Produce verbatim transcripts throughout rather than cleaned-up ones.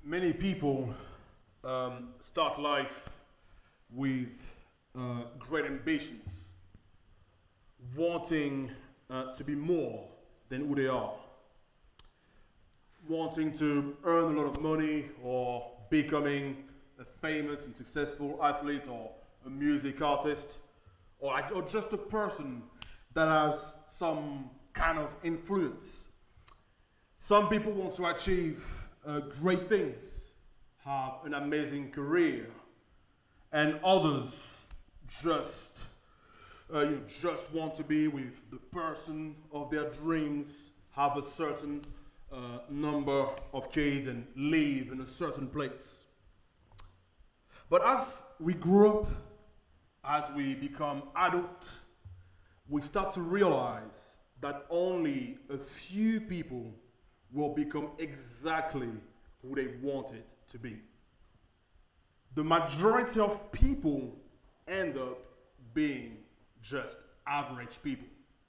Many people um, start life with uh, great ambitions, wanting uh, to be more than who they are, wanting to earn a lot of money or becoming a famous and successful athlete or a music artist or, or just a person that has some kind of influence. Some people want to achieve uh, great things, have an amazing career, and others just uh, you just want to be with the person of their dreams, have a certain uh, number of kids, and live in a certain place. But as we grow up, as we become adult, we start to realize that only a few people will become exactly who they wanted to be. The majority of people end up being just average people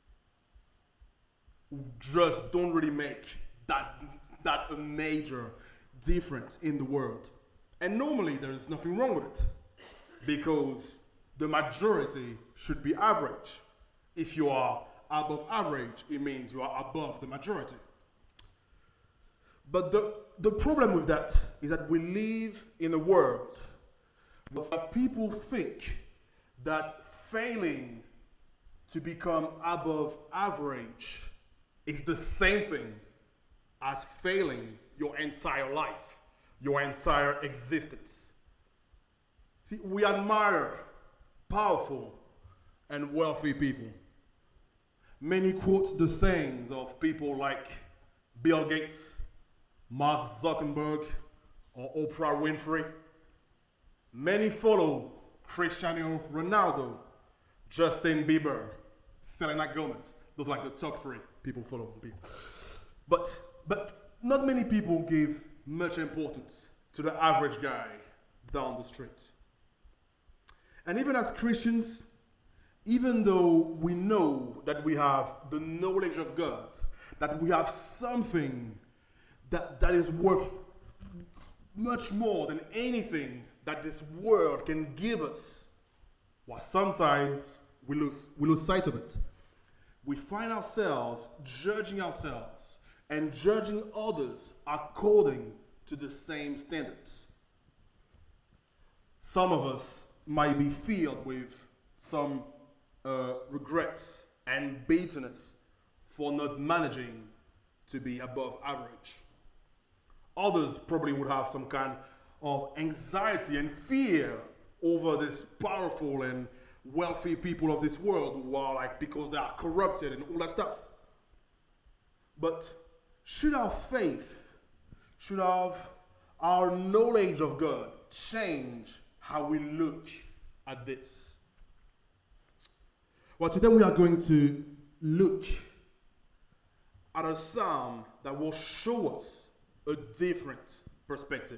who just don't really make that, that a major difference in the world. And normally there is nothing wrong with it, because the majority should be average. If you are above average, it means you are above the majority. But the, the problem with that is that we live in a world where people think that failing to become above average is the same thing as failing your entire life, your entire existence. See, we admire powerful and wealthy people. Many quote the sayings of people like Bill Gates, Mark Zuckerberg, or Oprah Winfrey. Many follow Cristiano Ronaldo, Justin Bieber, Selena Gomez. Those are like the top three people follow. But, but not many people give much importance to the average guy down the street. And even as Christians, even though we know that we have the knowledge of God, that we have something that, that is worth much more than anything that this world can give us, well, sometimes we lose, we lose sight of it. We find ourselves judging ourselves and judging others according to the same standards. Some of us might be filled with some uh, regrets and bitterness for not managing to be above average. Others probably would have some kind of anxiety and fear over this powerful and wealthy people of this world who are like, because they are corrupted and all that stuff. But should our faith, should have our knowledge of God change how we look at this? Well, today we are going to look at a psalm that will show us a different perspective.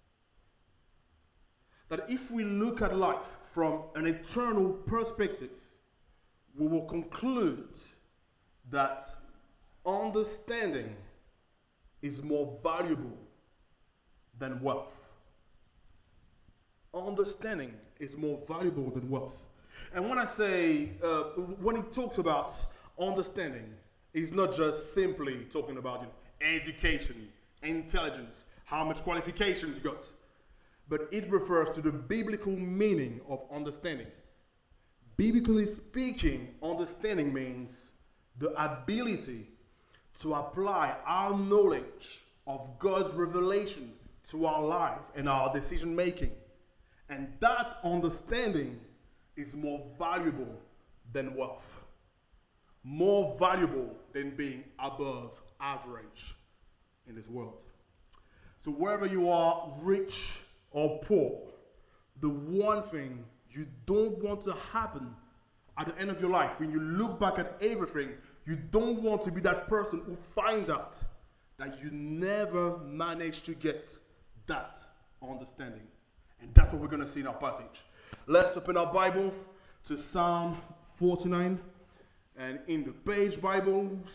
That if we look at life from an eternal perspective, we will conclude that understanding is more valuable than wealth. Understanding is more valuable than wealth. And when I say, uh, when he talks about understanding, he's not just simply talking about, you know, education, intelligence, how much qualifications you got, but it refers to the biblical meaning of understanding. Biblically speaking, understanding means the ability to apply our knowledge of God's revelation to our life and our decision making. And that understanding is more valuable than wealth, more valuable than being above average in this world. So wherever you are, rich or poor, the one thing you don't want to happen at the end of your life, when you look back at everything, you don't want to be that person who finds out that you never managed to get that understanding. And that's what we're going to see in our passage. Let's open our Bible to Psalm forty-nine. And in the page Bibles,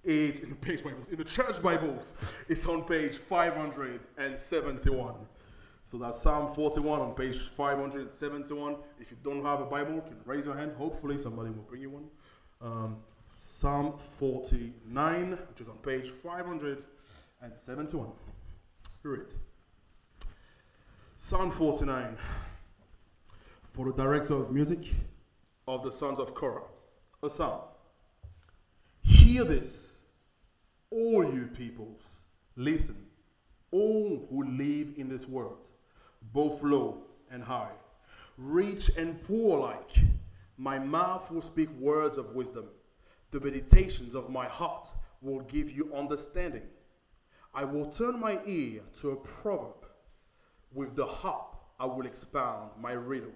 It, in the page Bibles, in the church Bibles, it's on page five hundred seventy-one. So that's Psalm forty-one on page five hundred seventy-one. If you don't have a Bible, you can raise your hand. Hopefully somebody will bring you one. Um, Psalm forty-nine, which is on page five hundred seventy-one. Read. Psalm forty-nine. For the director of music of the sons of Korah, a psalm. Hear this, all you peoples. Listen, all who live in this world, both low and high, rich and poor alike. My mouth will speak words of wisdom. The meditations of my heart will give you understanding. I will turn my ear to a proverb. With the harp I will expound my riddle.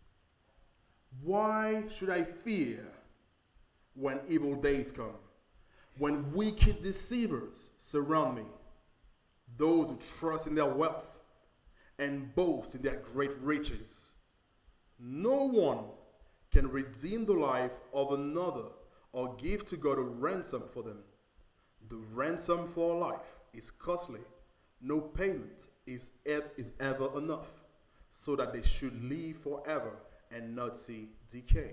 Why should I fear when evil days come, when wicked deceivers surround me, those who trust in their wealth and boast in their great riches? No one can redeem the life of another or give to God a ransom for them. The ransom for a life is costly. No payment is, ev- is ever enough, so that they should live forever and not see decay.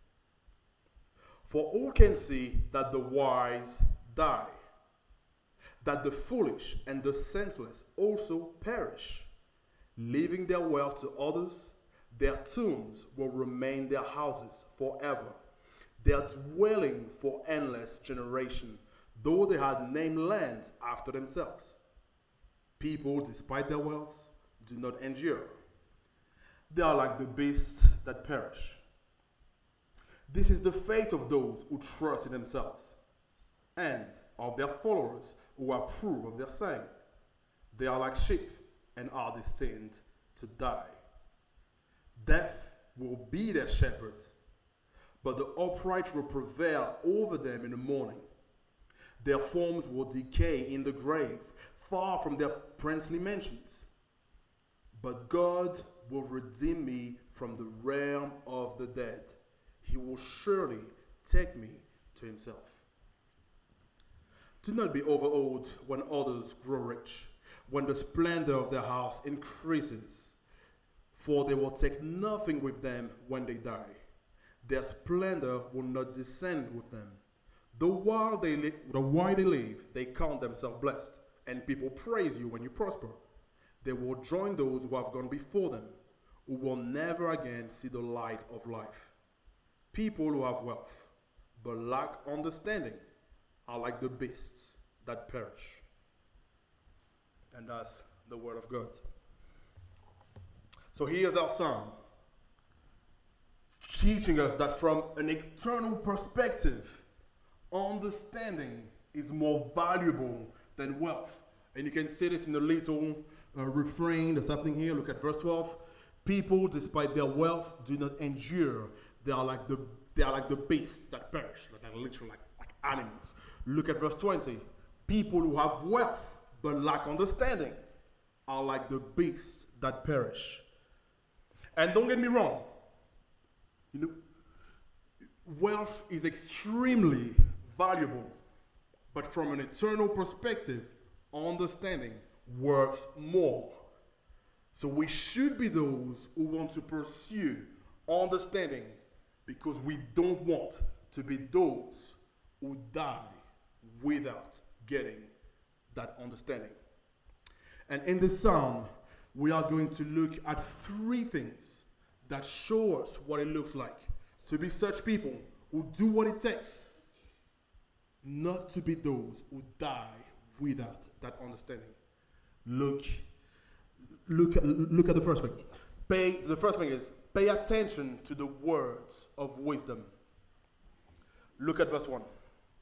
For all can see that the wise die, that the foolish and the senseless also perish. Leaving their wealth to others, their tombs will remain their houses forever, their dwelling for endless generation, though they had named lands after themselves. People, despite their wealth, do not endure. They are like the beasts that perish. This is the fate of those who trust in themselves, and of their followers who approve of their saying. They are like sheep and are destined to die. Death will be their shepherd, but the upright will prevail over them in the morning. Their forms will decay in the grave, far from their princely mansions. But God will redeem me from the realm of the dead. He will surely take me to himself. Do not be overawed when others grow rich, when the splendor of their house increases, for they will take nothing with them when they die. Their splendor will not descend with them. The while they, li- the while they live, they count themselves blessed, and people praise you when you prosper. They will join those who have gone before them, who will never again see the light of life. People who have wealth, but lack understanding, are like the beasts that perish. And that's the word of God. So here's our psalm, teaching us that from an eternal perspective, understanding is more valuable than wealth. And you can see this in the little uh, refrain that's happening here. Look at verse twelve. People, despite their wealth, do not endure. They are like the they are like the beasts that perish. Like literally like, like animals. Look at verse twenty. People who have wealth but lack understanding are like the beasts that perish. And don't get me wrong. You know, wealth is extremely valuable, but from an eternal perspective, understanding worth more. So we should be those who want to pursue understanding, because we don't want to be those who die without getting that understanding. And in this psalm, we are going to look at three things that show us what it looks like to be such people who do what it takes, not to be those who die without that understanding. Look, look, look at the first thing. Pay, the first thing is pay attention to the words of wisdom. Look at verse one.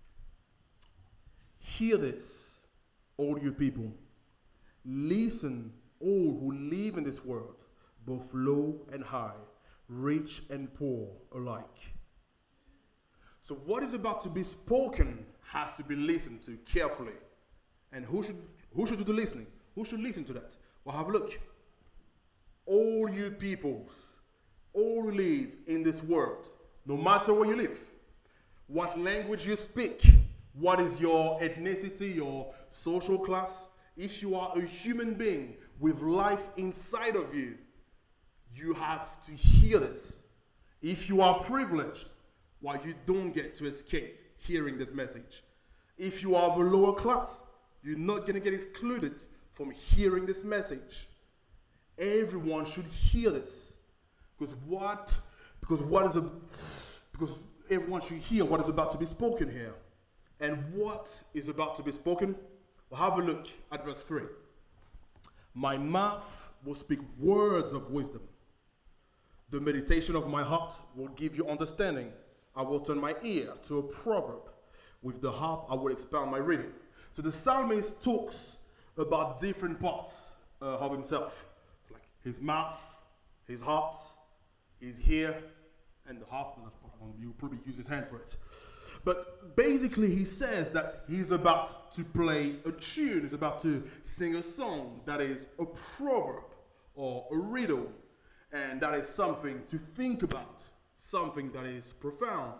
Hear this, all you people. Listen, all who live in this world, both low and high, rich and poor alike. So what is about to be spoken has to be listened to carefully. And who should who should do the listening? Who should listen to that? Well, have a look. All you peoples, all who live in this world, no matter where you live, what language you speak, what is your ethnicity, your social class. If you are a human being with life inside of you, you have to hear this. If you are privileged, well, you don't get to escape hearing this message. If you are of a lower class, you're not going to get excluded from hearing this message. Everyone should hear this. Because what, because what is a, because everyone should hear what is about to be spoken here. And what is about to be spoken? Well, have a look at verse three. My mouth will speak words of wisdom. The meditation of my heart will give you understanding. I will turn my ear to a proverb. With the harp, I will expound my reading. So the psalmist talks about different parts uh, of himself, like his mouth, his heart, his ear, and the harp. You'll probably use his hand for it. But basically, he says that he's about to play a tune. He's about to sing a song that is a proverb or a riddle. And that is something to think about, something that is profound.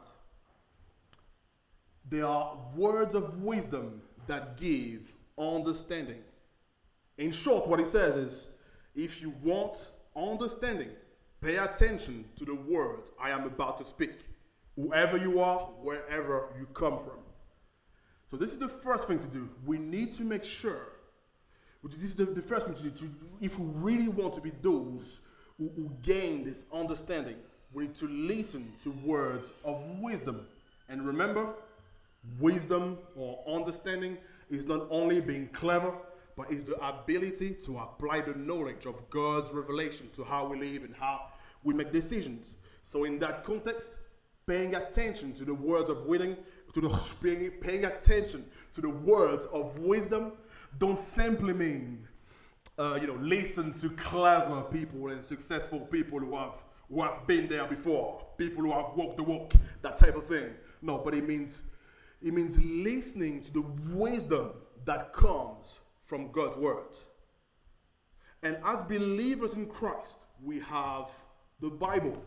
There are words of wisdom that give understanding. In short, what he says is, if you want understanding, pay attention to the words I am about to speak. Whoever you are, wherever you come from. So this is the first thing to do. We need to make sure, this is the, the first thing to do, to, if we really want to be those who, who gain this understanding, we need to listen to words of wisdom. And remember, wisdom or understanding is not only being clever, but is the ability to apply the knowledge of God's revelation to how we live and how we make decisions. So in that context, paying attention to the words of wisdom, to the paying, paying attention to the words of wisdom, don't simply mean, uh, you know, listen to clever people and successful people who have who have been there before, people who have walked the walk, that type of thing. No, but it means it means listening to the wisdom that comes from God's word. And as believers in Christ, we have the Bible.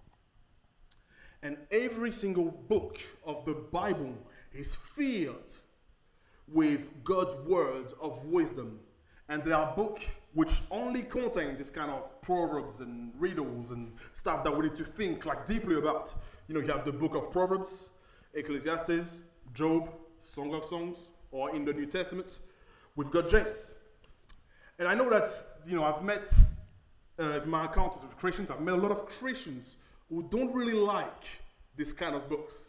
And every single book of the Bible is filled with God's words of wisdom. And there are books which only contain this kind of proverbs and riddles and stuff that we need to think like deeply about. You know, you have the book of Proverbs, Ecclesiastes, Job, Song of Songs, or in the New Testament, we've got James. And I know that, you know, I've met, uh, in my encounters with Christians, I've met a lot of Christians who don't really like this kind of books.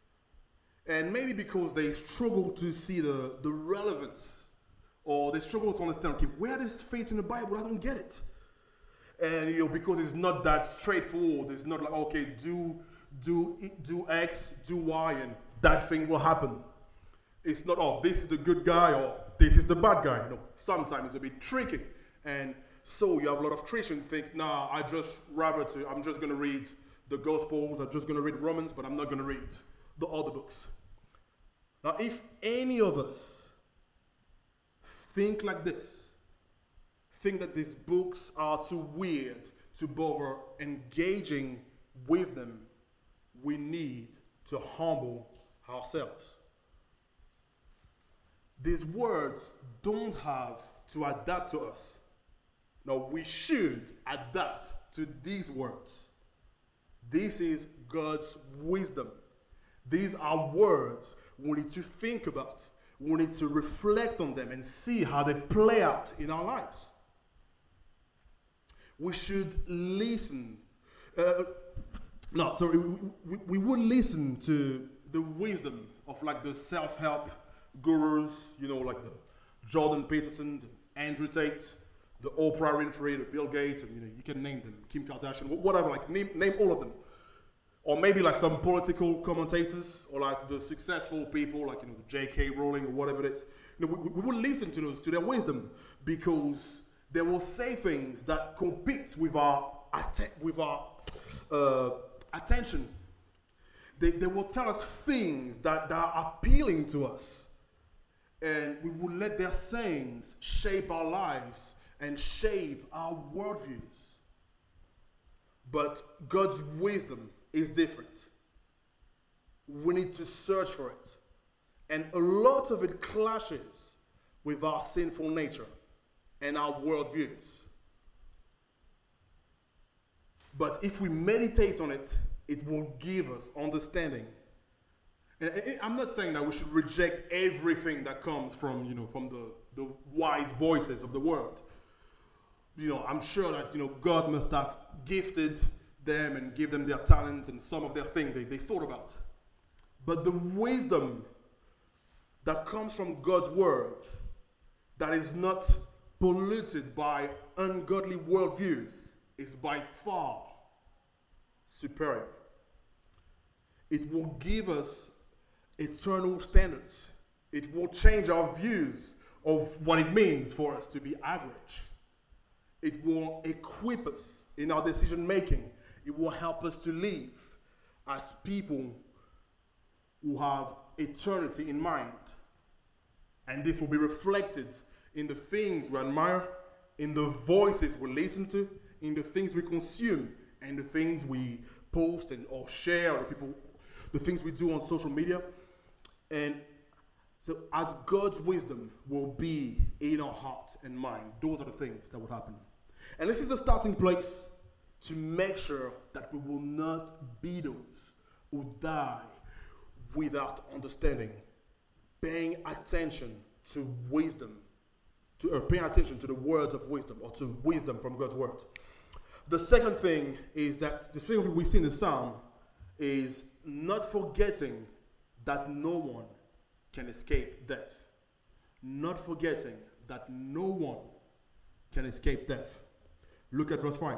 And maybe because they struggle to see the, the relevance, or they struggle to understand, okay, where does fit in the Bible? I don't get it. And, you know, because it's not that straightforward. It's not like, okay, do, do, do X, do Y, and that thing will happen. It's not, oh, this is the good guy, or this is the bad guy. You know, sometimes it's a bit tricky. And so you have a lot of Christians think, nah, I just rather to, I'm just going to read the Gospels, I'm just going to read Romans, but I'm not going to read the other books. Now, if any of us think like this, think that these books are too weird to bother engaging with them, we need to humble ourselves. These words don't have to adapt to us. No, we should adapt to these words. This is God's wisdom. These are words we need to think about. We need to reflect on them and see how they play out in our lives. We should listen. Uh, no, sorry, we, we, we would listen to the wisdom of like the self-help gurus, you know, like the Jordan Peterson, the Andrew Tate, the Oprah Winfrey, the Bill Gates, and you know, you can name them, Kim Kardashian, whatever, like name, name all of them. Or maybe like some political commentators, or like the successful people, like, you know, the J K Rowling or whatever it is. You know, we, we would listen to those, to their wisdom, because they will say things that compete with our atten- with our uh, attention. They they will tell us things that, that are appealing to us, and we will let their sayings shape our lives and shape our worldviews. But God's wisdom is different. We need to search for it. And a lot of it clashes with our sinful nature and our worldviews. But if we meditate on it, it will give us understanding. And I'm not saying that we should reject everything that comes from, you know, from the, the wise voices of the world. You know, I'm sure that, you know, God must have gifted them and give them their talent and some of their things they, they thought about. But the wisdom that comes from God's word, that is not polluted by ungodly worldviews, is by far superior. It will give us eternal standards. It will change our views of what it means for us to be average. It will equip us in our decision making. It will help us to live as people who have eternity in mind. And this will be reflected in the things we admire, in the voices we listen to, in the things we consume, and the things we post and or share, or the people, the things we do on social media. And so as God's wisdom will be in our heart and mind, those are the things that will happen. And this is the starting place to make sure that we will not be those who die without understanding, paying attention to wisdom, to uh, paying attention to the words of wisdom, or to wisdom from God's word. The second thing is that the second thing we see in the psalm is not forgetting that no one can escape death. Not forgetting that no one can escape death. Look at verse five.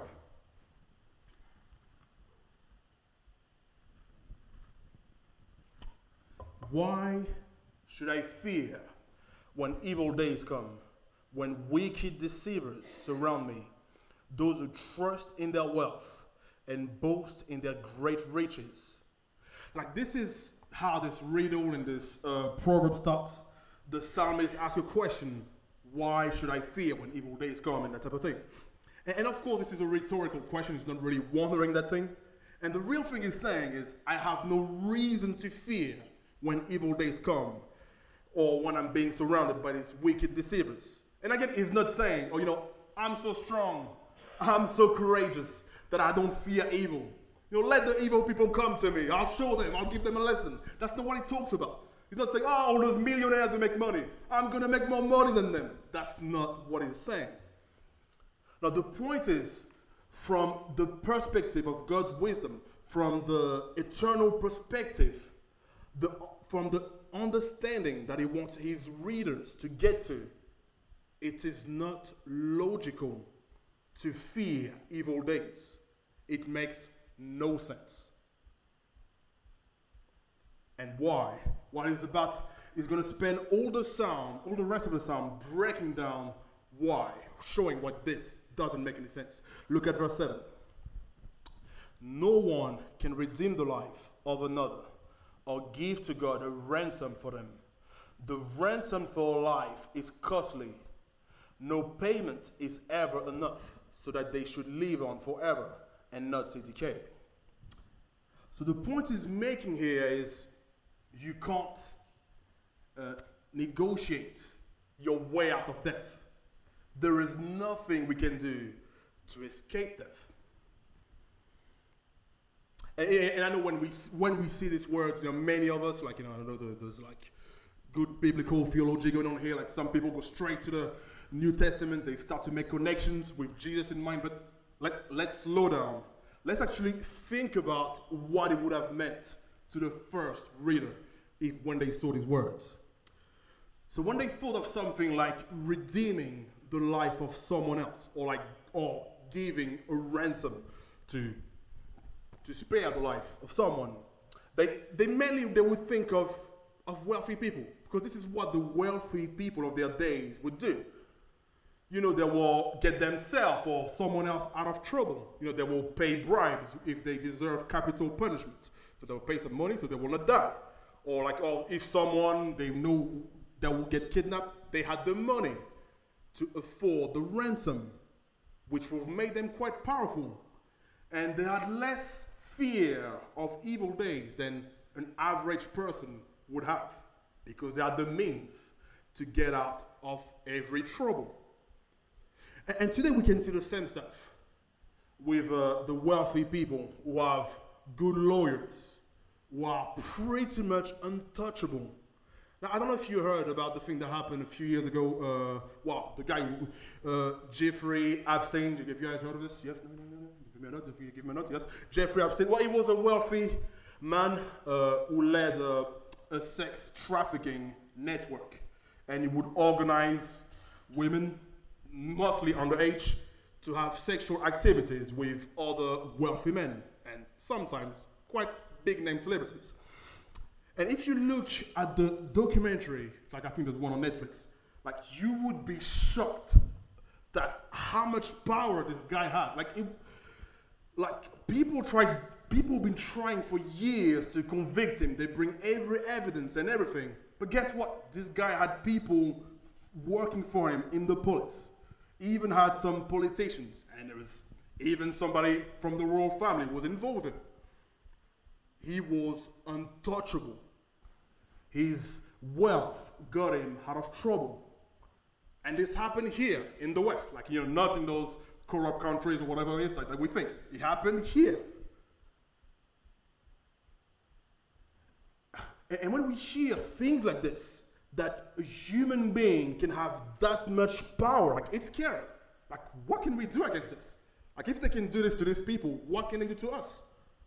Why should I fear when evil days come, when wicked deceivers surround me, those who trust in their wealth and boast in their great riches? Like, this is how this riddle and this uh, proverb starts. The psalmist asks a question: why should I fear when evil days come, and that type of thing. And, and of course, this is a rhetorical question. He's not really wondering that thing. And the real thing he's saying is, I have no reason to fear when evil days come, or when I'm being surrounded by these wicked deceivers. And again, he's not saying, oh, you know, I'm so strong, I'm so courageous that I don't fear evil. You know, let the evil people come to me. I'll show them. I'll give them a lesson. That's not what he talks about. He's not saying, oh, all those millionaires who make money, I'm going to make more money than them. That's not what he's saying. Now, the point is, from the perspective of God's wisdom, from the eternal perspective, the, from the understanding that he wants his readers to get to, it is not logical to fear evil days. It makes no sense. And why? What he's about is going to spend all the psalm, all the rest of the psalm, breaking down why, showing what this doesn't make any sense. Look at verse seven. No one can redeem the life of another or give to God a ransom for them. The ransom for life is costly. No payment is ever enough so that they should live on forever and not see decay. So the point he's making here is, you can't uh, negotiate your way out of death. There is nothing we can do to escape death. And, and I know when we when we see these words, you know, many of us, like, you know, I know there's like good biblical theology going on here. Like, some people go straight to the New Testament. They start to make connections with Jesus in mind. But let's let's slow down. Let's actually think about what it would have meant to the first reader if when they saw these words. So when they thought of something like redeeming the life of someone else, or like or giving a ransom to to spare the life of someone, they they mainly they would think of of wealthy people, because this is what the wealthy people of their days would do. You know, they will get themselves or someone else out of trouble. You know, they will pay bribes if they deserve capital punishment. So they will pay some money so they will not die. Or like, or if someone they know that will get kidnapped, they had the money to afford the ransom, which would have made them quite powerful. And they had less fear of evil days than an average person would have. because they had the means to get out of every trouble. And, and today we can see the same stuff with uh, the wealthy people who have good lawyers, who are pretty much untouchable. Now, I don't know if you heard about the thing that happened a few years ago. Uh, wow, the guy, uh, Jeffrey Epstein. Have you guys heard of this? Yes? No, no, no, no. Give me a note. Give me a note. Yes. Jeffrey Epstein. Well, he was a wealthy man uh, who led uh, a sex trafficking network. And he would organize women, mostly underage, to have sexual activities with other wealthy men. And sometimes quite big-name celebrities. And if you look at the documentary, like I think there's one on Netflix, like you would be shocked that how much power this guy had. Like, it, like people tried, people have been trying for years to convict him. They bring every evidence and everything. But guess what? This guy had people working for him in the police. He even had some politicians, and there was even somebody from the royal family was involved with him. He was untouchable. His wealth got him out of trouble. And this happened here in the West, like, you know, not in those corrupt countries or whatever it is like that we think. It happened here. And when we hear things like this, that a human being can have that much power, like, it's scary. Like, what can we do against this? Like, if they can do this to these people, what can they do to us?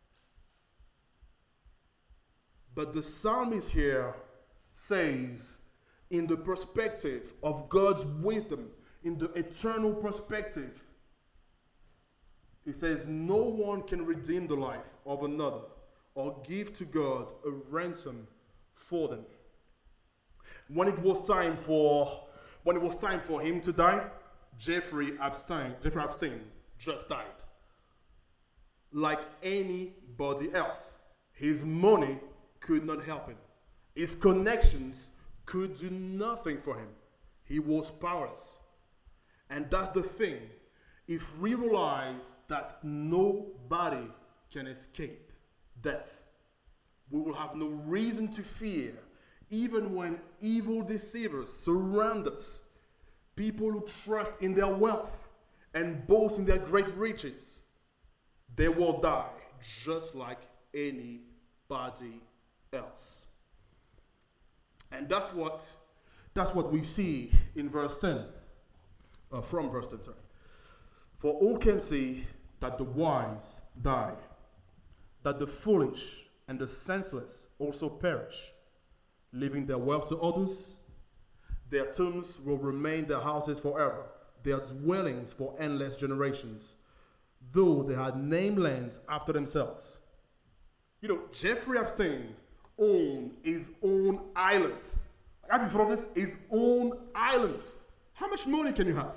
But the psalmist here says, in the perspective of God's wisdom, in the eternal perspective, he says, no one can redeem the life of another or give to God a ransom for them. When it was time for, when it was time for him to die, Jeffrey Epstein, Jeffrey Epstein just died. Like anybody else, his money could not help him. His connections could do nothing for him. He was powerless. And that's the thing. If we realize that nobody can escape death, we will have no reason to fear, even when evil deceivers surround us. People who trust in their wealth and boast in their great riches, they will die just like anybody else. And that's what that's what we see in verse ten, uh, from verse ten, sorry. For all can see that the wise die, that the foolish and the senseless also perish, leaving their wealth to others. Their tombs will remain their houses forever, their dwellings for endless generations, though they had named lands after themselves. You know, Jeffrey Epstein owned his own island. Have you thought of this? His own island. How much money can you have?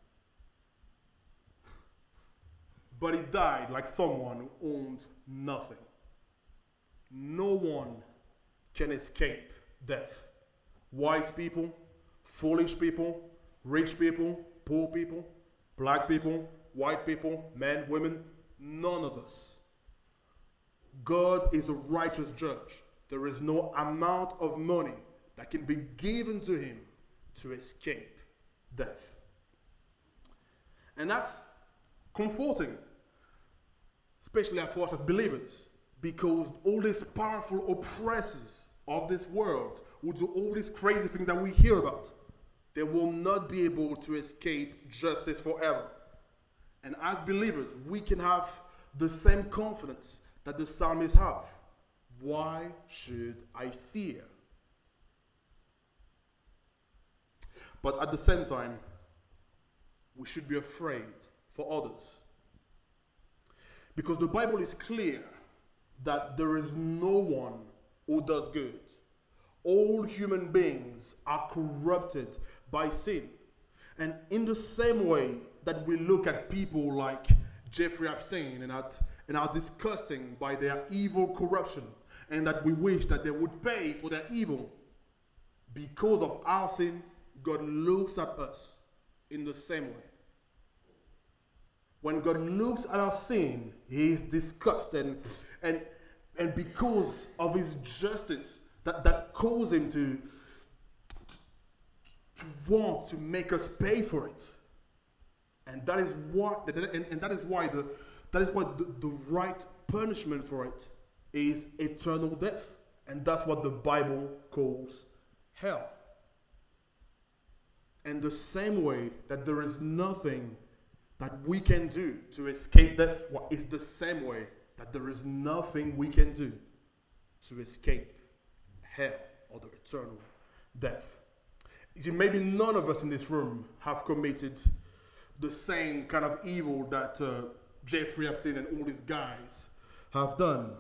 But he died like someone who owned nothing. No one can escape death. Wise people, foolish people, rich people, poor people, black people, white people, men, women, none of us. God is a righteous judge. There is no amount of money that can be given to him to escape death. And that's comforting, especially for us as believers, because all these powerful oppressors of this world who do all these crazy things that we hear about, they will not be able to escape justice forever. And as believers, we can have the same confidence that the psalmists have. Why should I fear? But at the same time, we should be afraid for others. Because the Bible is clear that there is no one who does good. All human beings are corrupted by sin. And in the same way that we look at people like Jeffrey Epstein and, at, and are disgusted by their evil corruption, and that we wish that they would pay for their evil, because of our sin, God looks at us in the same way. When God looks at our sin, he is disgusted, and, and, and because of his justice, that, that cause him to, to, to want to make us pay for it. And that is what, and, and that is why the that is why the, the right punishment for it is eternal death. And that's what the Bible calls hell. And the same way that there is nothing that we can do to escape death, is the same way that there is nothing we can do to escape hell or the eternal death. You see, maybe none of us in this room have committed the same kind of evil that uh, Jeffrey Epstein and all these guys have done.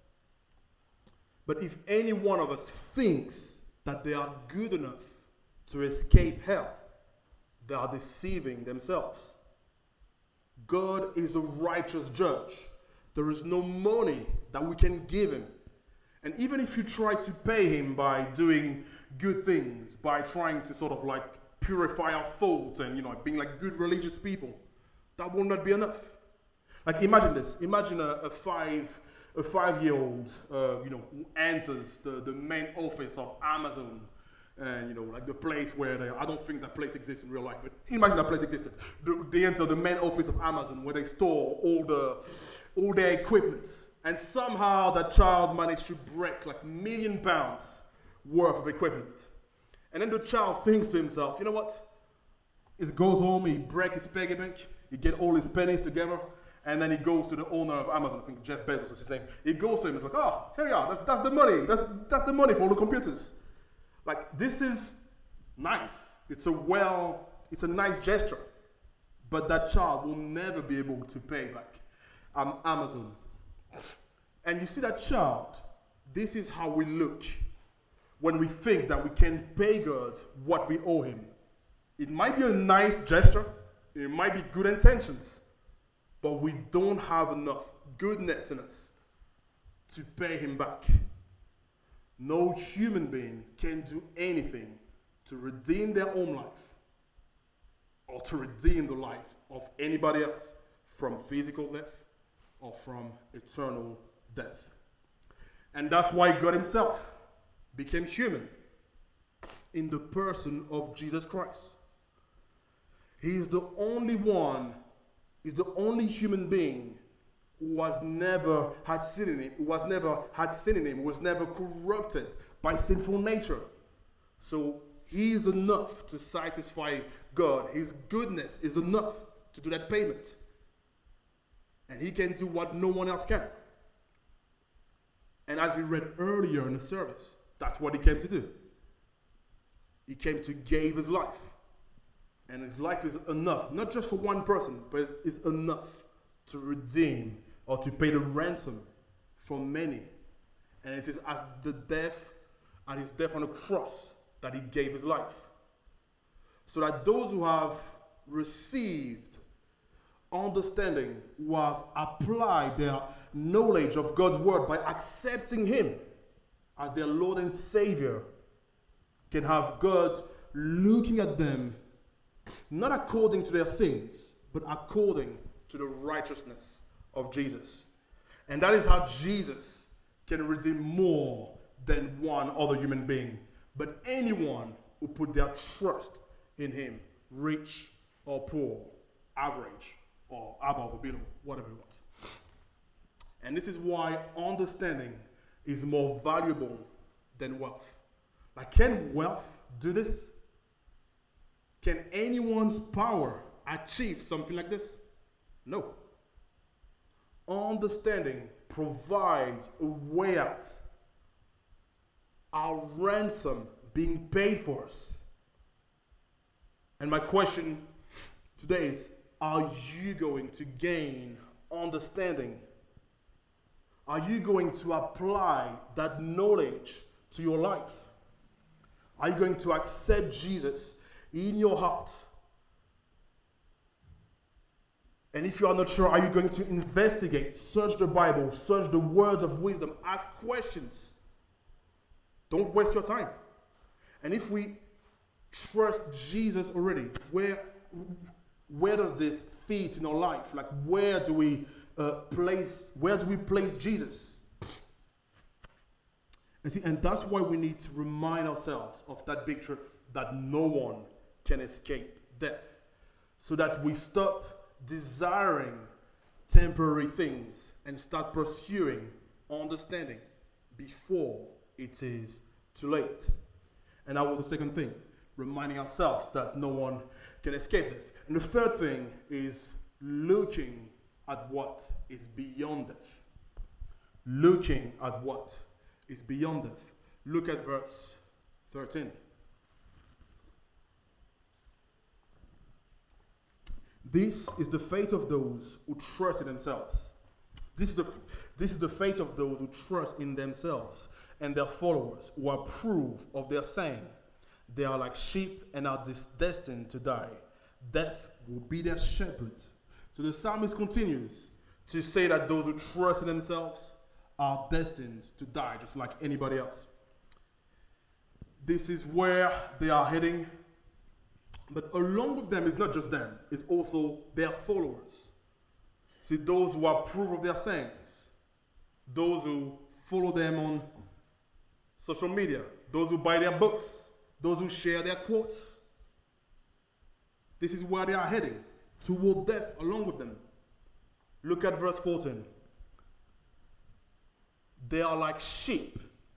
But if any one of us thinks that they are good enough to escape hell, they are deceiving themselves. God is a righteous judge. There is no money that we can give him. And even if you try to pay him by doing good things, by trying to sort of like purify our thoughts and, you know, being like good religious people, that will not be enough. Like imagine this. Imagine a, a five a five-year-old, uh, you know, who enters the, the main office of Amazon, and, you know, like the place where they, I don't think that place exists in real life, but imagine that place existed. The, they enter the main office of Amazon where they store all the all their equipments, and somehow that child managed to break like million pounds worth of equipment. And then the child thinks to himself, you know what? He goes home, he breaks his piggy bank, he get all his pennies together, and then he goes to the owner of Amazon, I think Jeff Bezos is his name. He goes to him, he's like, oh, here you are, that's, that's the money, that's, that's the money for all the computers. Like, this is nice. It's a well, it's a nice gesture. But that child will never be able to pay back um, Amazon. And you see that child, this is how we look when we think that we can pay God what we owe him. It might be a nice gesture, it might be good intentions, but we don't have enough goodness in us to pay him back. No human being can do anything to redeem their own life or to redeem the life of anybody else from physical death or from eternal death. And that's why God himself became human in the person of Jesus Christ. He's the only one, he's the only human being who was never had sin in him, who was never had sin in him, who was never corrupted by sinful nature. So he is enough to satisfy God. His goodness is enough to do that payment. And he can do what no one else can. And as we read earlier in the service, that's what he came to do. He came to give his life. And his life is enough, not just for one person, but it's, it's enough to redeem or to pay the ransom for many. And it is at the death, at his death on the cross, that he gave his life. So that those who have received understanding, who have applied their knowledge of God's word by accepting him as their Lord and Savior, can have God looking at them, not according to their sins, but according to the righteousness of Jesus. And that is how Jesus can redeem more than one other human being, but anyone who put their trust in him, rich or poor, average or above or below, whatever you want. And this is why understanding is more valuable than wealth. Like, can wealth do this? Can anyone's power achieve something like this? No. Understanding provides a way out. Our ransom being paid for us. And my question today is, are you going to gain understanding? Are you going to apply that knowledge to your life? Are you going to accept Jesus in your heart? And if you are not sure, are you going to investigate, search the Bible, search the words of wisdom, ask questions? Don't waste your time. And if we trust Jesus already, where, where does this fit in our life? Like, where do we uh, place, where do we place Jesus? And see, and that's why we need to remind ourselves of that big truth that no one can escape death, so that we stop desiring temporary things and start pursuing understanding before it is too late. And that was the second thing, reminding ourselves that no one can escape death. And the third thing is looking at what is beyond death. Looking at what is beyond death. Look at verse thirteen. This is the fate of those who trust in themselves. This is the this is the fate of those who trust in themselves and their followers, who approve of their saying. They are like sheep and are dis- destined to die. Death will be their shepherd. So the psalmist continues to say that those who trust in themselves are destined to die, just like anybody else. This is where they are heading. But along with them is not just them, it's also their followers. See, those who approve of their sayings, those who follow them on social media, those who buy their books, those who share their quotes. This is where they are heading, toward death along with them. Look at verse fourteen. They are like sheep.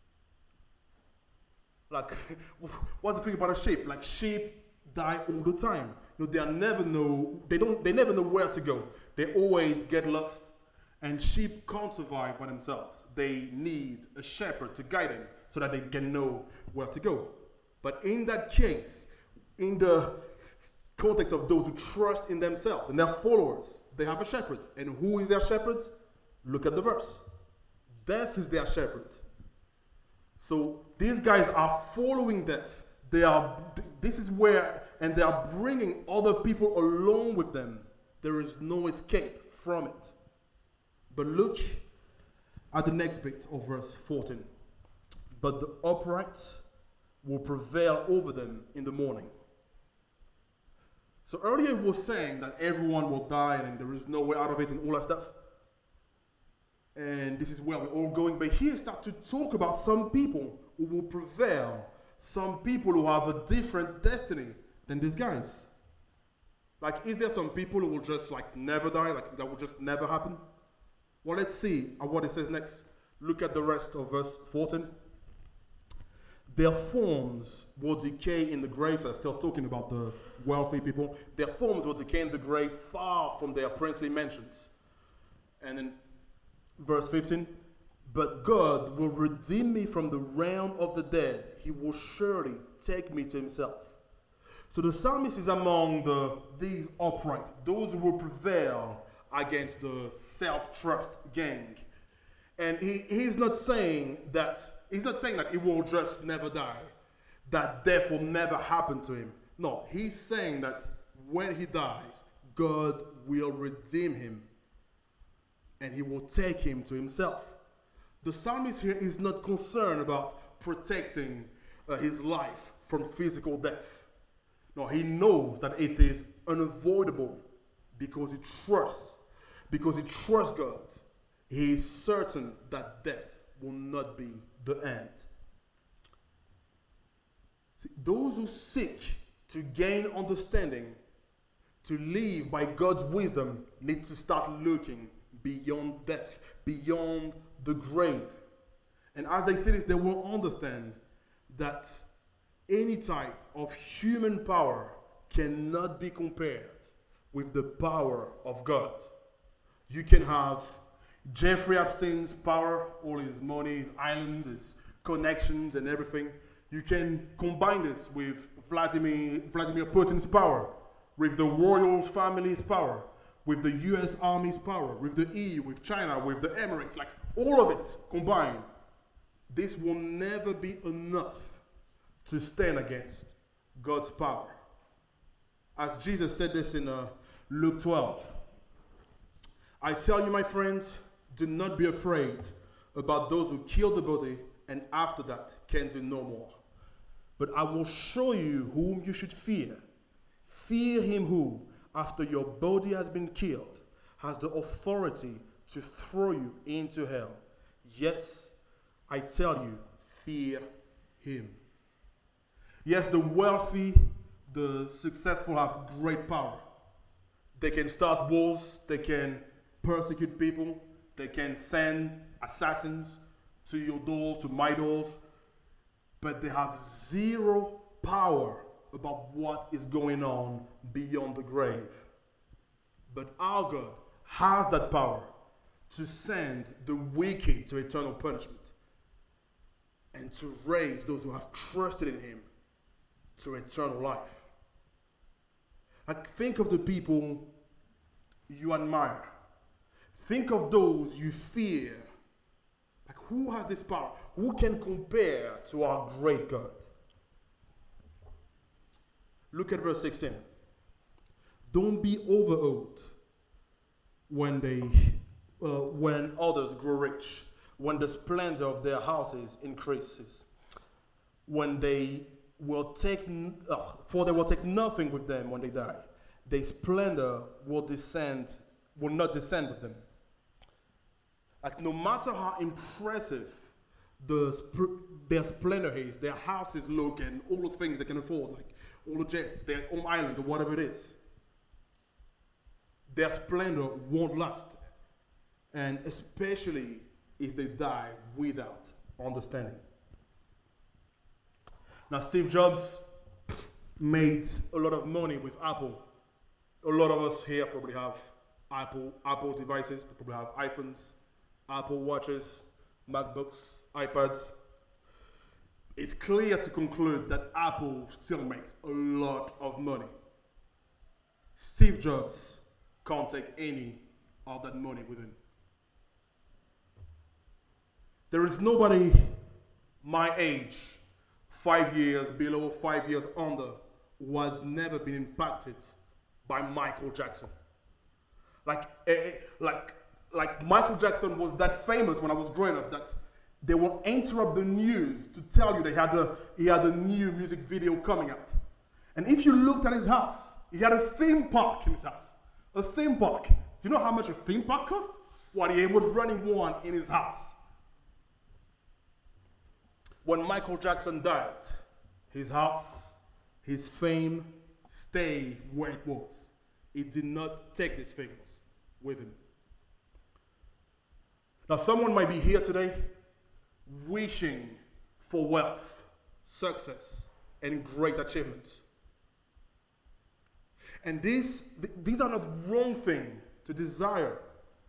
Like, what's the thing about a sheep? Like, sheep die all the time. You know, they are never know. They don't. They never know where to go. They always get lost. And sheep can't survive by themselves. They need a shepherd to guide them so that they can know where to go. But in that case, in the context of those who trust in themselves and their followers, they have a shepherd. And who is their shepherd? Look at the verse. Death is their shepherd. So these guys are following death. They are. This is where, and they are bringing other people along with them. There is no escape from it. But look at the next bit of verse fourteen. But the upright will prevail over them in the morning. So earlier it was saying that everyone will die and there is no way out of it and all that stuff. And this is where we're all going. But here start to talk about some people who will prevail. Some people who have a different destiny than these guys. Like, is there some people who will just like never die? Like that will just never happen? Well, let's see what it says next. Look at the rest of verse fourteen. Their forms will decay in the grave. So I'm still talking about the wealthy people. Their forms will decay in the grave far from their princely mansions. And then verse fifteen. But God will redeem me from the realm of the dead. He will surely take me to himself. So the psalmist is among the these upright, those who will prevail against the self-trust gang. And he, he's not saying that he's not saying that he will just never die, that death will never happen to him. No, he's saying that when he dies, God will redeem him and he will take him to himself. The psalmist here is not concerned about protecting uh, his life from physical death. No, he knows that it is unavoidable because he trusts, because he trusts God. He is certain that death will not be the end. See, those who seek to gain understanding, to live by God's wisdom, need to start looking beyond death, beyond the grave. And as they see this, they will understand that any type of human power cannot be compared with the power of God. You can have Jeffrey Epstein's power, all his money, his island, his connections and everything. You can combine this with Vladimir, Vladimir Putin's power, with the royal family's power, with the U S Army's power, with the E U, with China, with the Emirates, like all of it combined. This will never be enough to stand against God's power. As Jesus said this in uh, Luke twelve, I tell you, my friends, do not be afraid about those who kill the body and after that can do no more. But I will show you whom you should fear. Fear him who, after your body has been killed, has the authority to throw you into hell. Yes, I tell you, fear him. Yes, the wealthy, the successful have great power. They can start wars, they can persecute people, they can send assassins to your doors, to my doors, but they have zero power about what is going on beyond the grave. But our God has that power to send the wicked to eternal punishment and to raise those who have trusted in him to eternal life. Like, think of the people you admire. Think of those you fear. Like, who has this power? Who can compare to our great God? Look at verse sixteen. Don't be overawed when they, uh, when others grow rich, when the splendor of their houses increases, when they will take, uh, for they will take nothing with them when they die. Their splendor will descend, will not descend with them. Like, no matter how impressive the sp- their splendor is, their houses look, and all those things they can afford, like all the jets, their own island or whatever it is, their splendor won't last. And especially if they die without understanding. Now, Steve Jobs made a lot of money with Apple. A lot of us here probably have Apple Apple devices. We probably have iPhones, Apple Watches, MacBooks, iPads. It's clear to conclude that Apple still makes a lot of money. Steve Jobs can't take any of that money with him. There is nobody my age, five years below, five years under, who has never been impacted by Michael Jackson. Like, eh, like, like Michael Jackson was that famous when I was growing up that they will interrupt the news to tell you they had a, he had a new music video coming out. And if you looked at his house, he had a theme park in his house. A theme park. Do you know how much a theme park cost? Well, he was running one in his house. When Michael Jackson died, his house, his fame stayed where it was. He did not take these things with him. Now, someone might be here today wishing for wealth, success, and great achievements. And these, th- these are not wrong things to desire.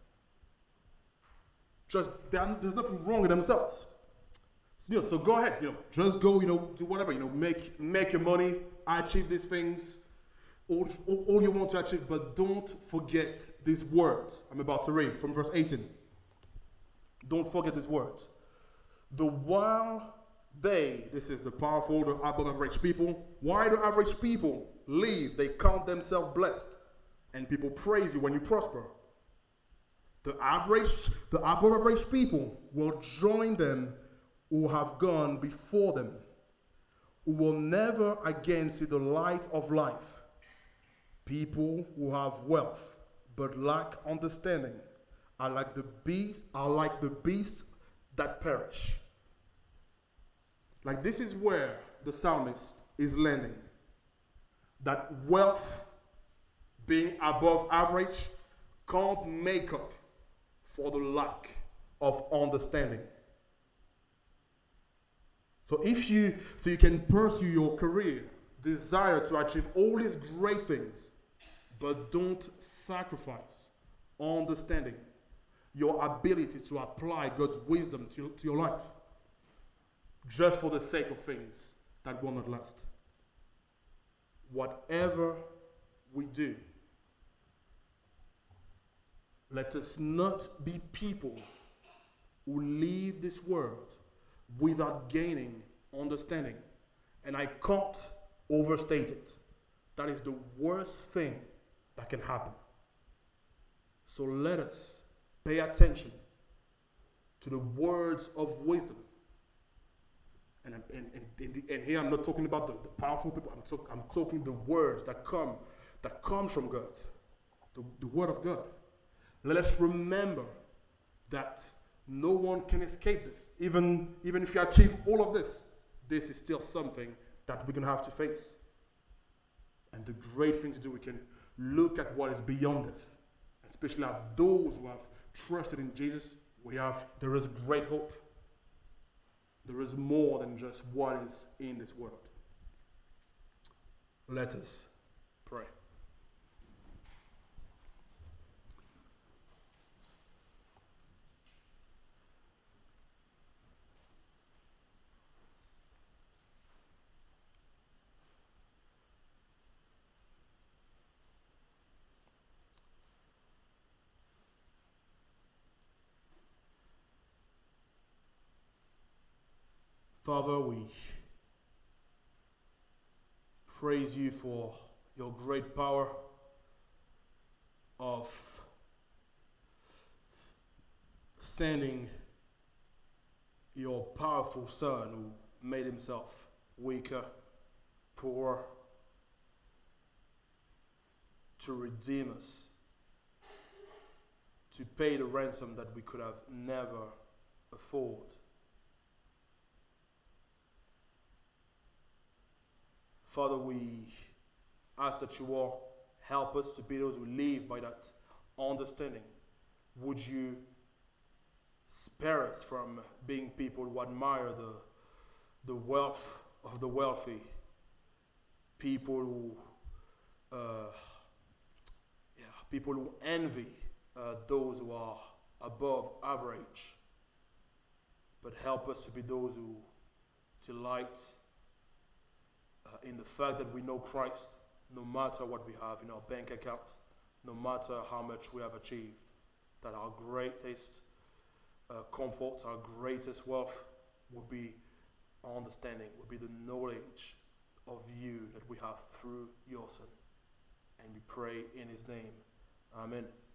Just, there's nothing wrong with themselves. So, you know, so go ahead, you know, just go, you know, do whatever, you know, make make your money, achieve these things, all, all, all you want to achieve, but don't forget these words I'm about to read from verse eighteen. Don't forget these words. The while they, this is the powerful, the above average people, why do average people live? They count themselves blessed, and people praise you when you prosper. The average, the above average people will join them who have gone before them, who will never again see the light of life. People who have wealth but lack understanding are like the beasts, are like the beasts that perish. Like, this is where the psalmist is landing. That wealth, being above average, can't make up for the lack of understanding. So if you, so you can pursue your career, desire to achieve all these great things, but don't sacrifice understanding, your ability to apply God's wisdom to, to your life, just for the sake of things that will not last. Whatever we do, let us not be people who leave this world without gaining understanding. And I can't overstate it. That is the worst thing that can happen. So let us pay attention to the words of wisdom. And, and, and, and here I'm not talking about the, the powerful people. I'm, talk, I'm talking the words that come, that comes from God. The, the word of God. Let us remember that no one can escape this. even, even if you achieve all of this, this is still something that we're going to have to face. And the great thing to do, we can look at what is beyond it. Especially of those who have trusted in Jesus, we have, there is great hope. There is more than just what is in this world. Let us pray. Father, we praise you for your great power of sending your powerful Son who made himself weaker, poorer, to redeem us, to pay the ransom that we could have never afford. Father, we ask that you will help us to be those who live by that understanding. Would you spare us from being people who admire the, the wealth of the wealthy, people who, uh, yeah, people who envy uh, those who are above average, but help us to be those who delight Uh, in the fact that we know Christ, no matter what we have in our bank account, no matter how much we have achieved, that our greatest uh, comfort, our greatest wealth will be understanding, will be the knowledge of you that we have through your Son. And we pray in his name. Amen.